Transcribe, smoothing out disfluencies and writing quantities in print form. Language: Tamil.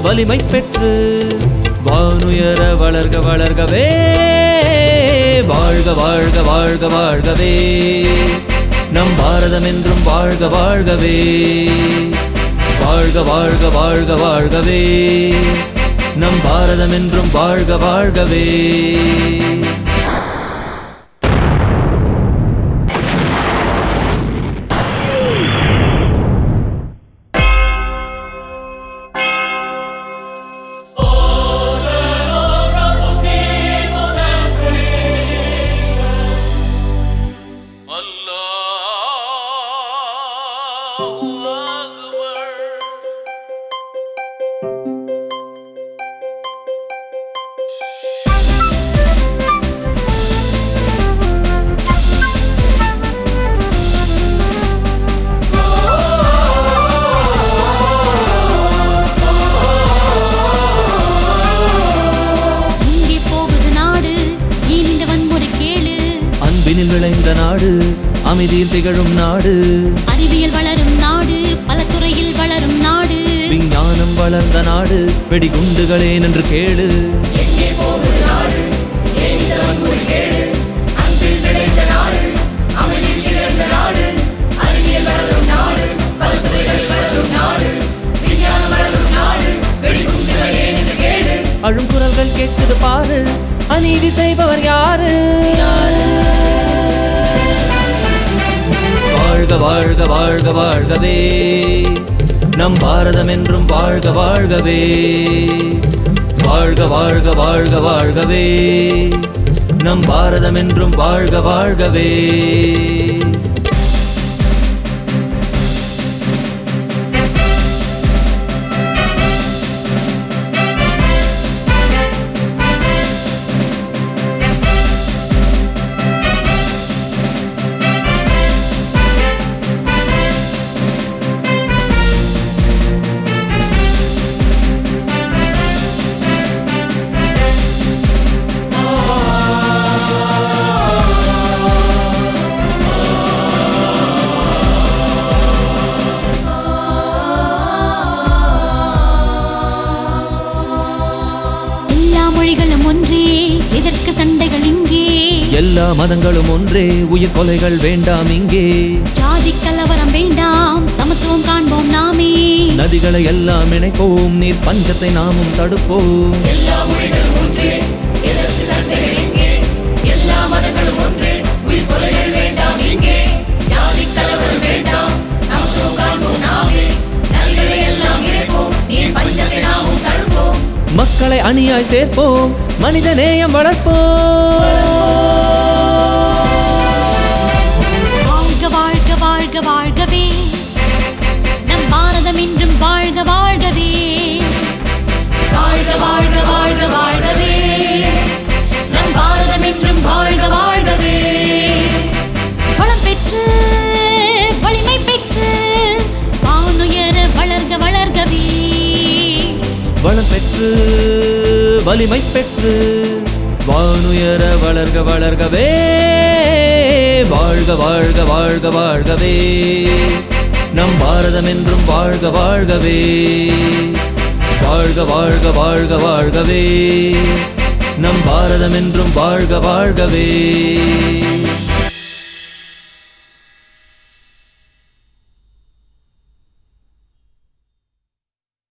வலிமை பெற்று வானுயர வளர்க வளர்கவே வாழ்க வாழ்க வாழ்க வாழ்கவே நம் பாரதம் என்றும் வாழ்க வாழ்கவே வாழ்க வாழ்க வாழ்க வாழ்கவே நம் பாரதம் என்றும் வாழ்க வாழ்கவே விளைந்த நாடு அமைதியில் திகழும் நாடு அறிவியல் வளரும் நாடு பல துறையில் வளரும் நாடு விஞ்ஞானம் வளர்ந்த நாடு வெடிகுண்டுகளே என்று கேளு அழும் குரல்கள் கேட்குது பாரு அநீதி செய்பவர் யாரு வாழ்க வாழ்க வாழ்க வாழ்கவே நம் பாரதம் என்றும் வாழ்க வாழ்கவே வாழ்க வாழ்க வாழ்க வாழ்கவே நம் பாரதம் என்றும் வாழ்க வாழ்கவே எல்லா மதங்களும் ஒன்றே உயிர் கொலைகள் வேண்டாம் இங்கே ஜாதி கலவரம் வேண்டாம் சமத்துவம் காண்போம் நாமே நதிகளை எல்லாம் இணைப்போம் நீர் பஞ்சத்தை நாமும் தடுப்போம் எல்லா மொழிகளும் ஒன்றே எதற்கு சண்டைகள் இங்கே எல்லா மதங்களும் ஒன்றே உயிர் கொலைகள் வேண்டாம் இங்கே ஜாதி கலவரம் வேண்டாம் சமத்துவம் காண்போம் நாமே நதிகளை எல்லாம் இணைப்போம் நீர் பஞ்சத்தை நாமும் தடுப்போம் மக்களை அணியாய் சேர்ப்போம் மனித நேயம் வளர்ப்போம் வாழ்க வாழ்க வாழ்கவே நம் பாரதம் என்றும் வாழ்க வாழ்கவே வாழ்க வாழ்க வாழ்க வாழ்கவே நம் பாரதம் என்றும் வாழ்க வாழ்கவே வளம் பெற்று வலிமை பெற்று வானுயர வளர்க வளர்கவே வளம் பெற்று வலிமை பெற்று வானுயர வளர்க வளர்கவே வாழ்க வாழ்க வாழ்க வாழ்கவே நம் பாரதம் என்றும் வாழ்க வாழ்கவே வாழ்க வாழ்க வாழ்க வாழ்கவே நம் பாரதம் என்றும் வாழ்க வாழ்கவே